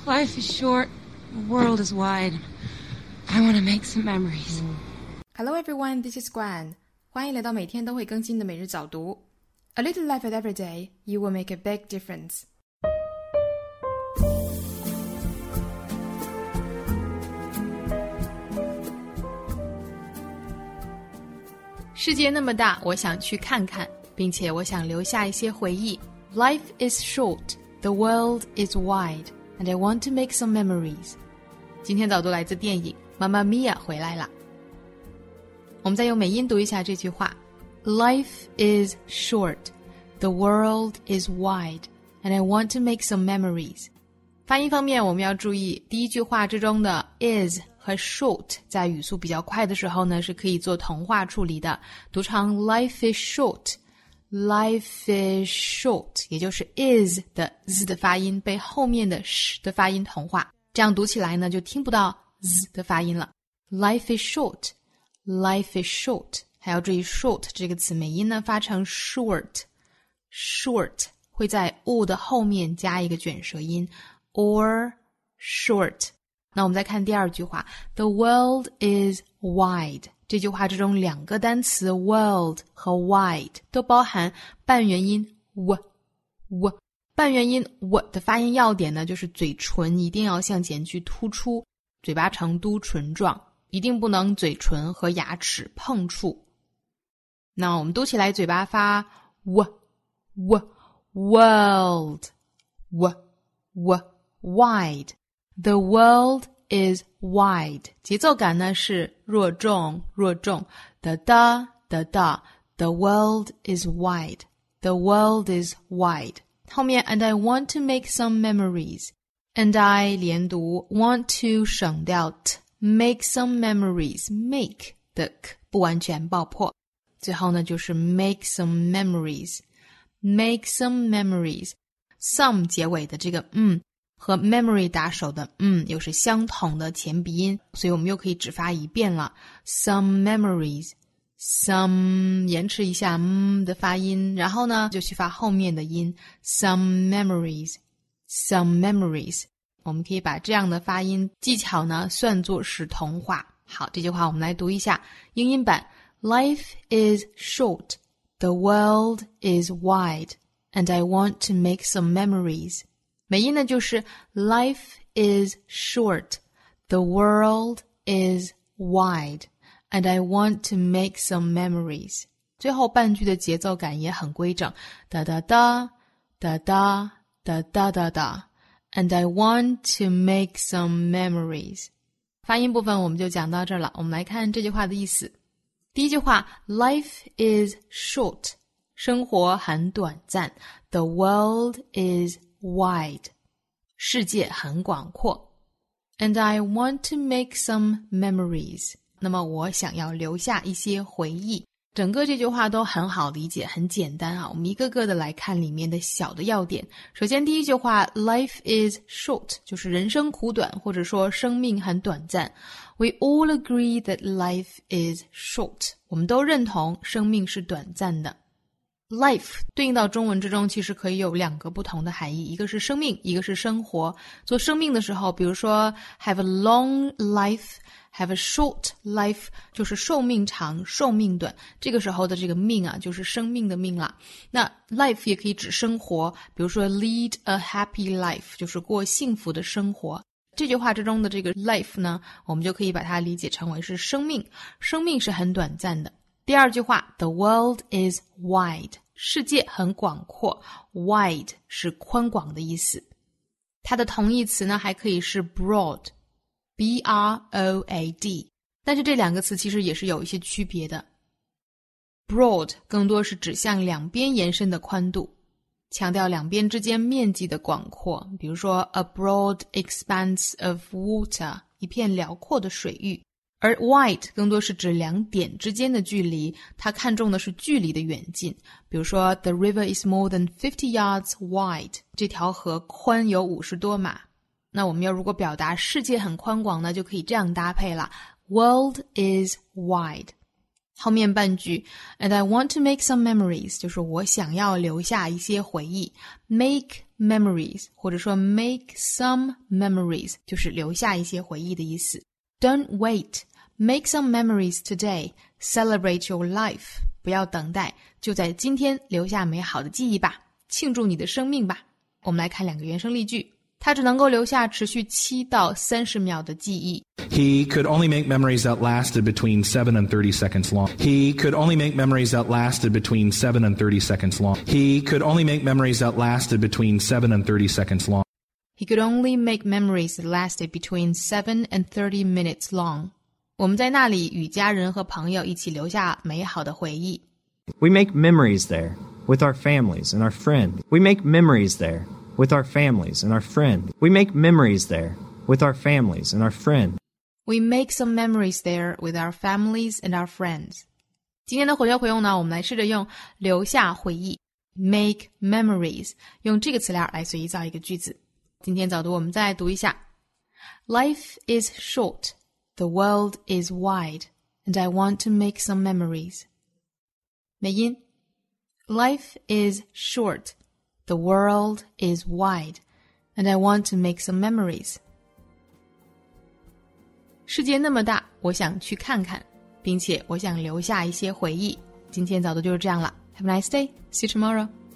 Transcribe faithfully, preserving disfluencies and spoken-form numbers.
Life is short, the world is wide. I want to make some memories. Hello everyone, this is Guan. 欢迎来到每天都会更新的每日早读。A little life at every day, you will make a big difference. 世界那么大，我想去看看，并且我想留下一些回忆。Life is short, the world is wide, and I want to make some memories. 今天早读来自电影《妈妈咪呀》回来了。我们再用美音读一下这句话。Life is short, the world is wide, and I want to make some memories. 发音方面，我们要注意第一句话之中的 is 和 short 在语速比较快的时候呢，是可以做同化处理的，读成 life is short, life is short, 也就是 is 的 z 的发音被后面的 sh 的发音同化，这样读起来呢就听不到 z 的发音了。Life is short, life is short, 还要注意 short 这个词美音呢发成 short, short 会在 o 的后面加一个卷舌音 or short。那我们再看第二句话 The world is wide 这句话之中两个单词 world 和 wide 都包含半元音 w w 半元音 w 的发音要点呢就是嘴唇一定要向前去突出，嘴巴呈嘟唇状，一定不能嘴唇和牙齿碰触。那我们读起来嘴巴发 w w world w w wide The world is wide 节奏感呢是弱重弱重的的的的 The world is wide The world is wide 后面 and I want to make some memories and I 连读 want to 省掉 t make some memories make 的 k 不完全爆破，最后呢就是 make some memories make some memories some 结尾的这个嗯和 memory 打手的嗯又是相同的前鼻音，所以我们又可以只发一遍了 some memories some 延迟一下嗯的发音，然后呢就去发后面的音 some memories some memories 我们可以把这样的发音技巧呢算作是同化。好，这句话我们来读一下英音版 Life is short, the world is wide, and I want to make some memories美音呢就是 Life is short, the world is wide, and I want to make some memories 最后半句的节奏感也很规整哒哒哒哒哒哒哒哒哒 and I want to make some memories 发音部分我们就讲到这儿了，我们来看这句话的意思。第一句话 Life is short 生活很短暂 The world is wide 世界很广阔 And I want to make some memories 那么我想要留下一些回忆。整个这句话都很好理解，很简单啊，我们一个个的来看里面的小的要点。首先第一句话 Life is short 就是人生苦短，或者说生命很短暂。 We all agree that life is short 我们都认同生命是短暂的。Life 对应到中文之中其实可以有两个不同的含义，一个是生命，一个是生活。做生命的时候比如说 have a long life have a short life 就是寿命长寿命短，这个时候的这个命啊就是生命的命啦。那 life 也可以指生活，比如说 lead a happy life 就是过幸福的生活。这句话之中的这个 life 呢我们就可以把它理解成为是生命，生命是很短暂的。第二句话 The world is wide 世界很广阔 wide 是宽广的意思。它的同义词呢还可以是 broad B R O A D 但是这两个词其实也是有一些区别的。 broad 更多是指向两边延伸的宽度，强调两边之间面积的广阔，比如说 a broad expanse of water 一片辽阔的水域。而 wide 更多是指两点之间的距离，它看重的是距离的远近，比如说 The river is more than fifty yards wide 这条河宽有五十多码。那我们要如果表达世界很宽广呢就可以这样搭配了 World is wide 后面半句 And I want to make some memories 就是我想要留下一些回忆。 Make memories 或者说 make some memories 就是留下一些回忆的意思。 Don't wait, make some memories today, celebrate your life 不要等待，就在今天留下美好的记忆吧，庆祝你的生命吧。我们来看两个原声例句。他只能够留下持续七到三十秒的记忆。 He could only make memories that lasted between seven and thirty seconds long. He could only make memories that lasted between seven and thirty seconds long. He could only make memories that lasted between seven and thirty seconds long. He could only make memories that lasted between seven and thirty minutes long. 我们在那里与家人和朋友一起留下美好的回忆。 We make memories there with our families and our friends. We make memories there with our families and our friends. We make memories there with our families and our friends. We make some memories there with our families and our friends. 今天的活学活用呢，我们来试着用留下回忆 make memories 用这个词料来随意造一个句子。今天早读我们再来读一下。 Life is short, the world is wide, and I want to make some memories. 美音 Life is short, the world is wide, and I want to make some memories. 世界那么大，我想去看看，并且我想留下一些回忆。今天早读就是这样了。Have a nice day. See you tomorrow.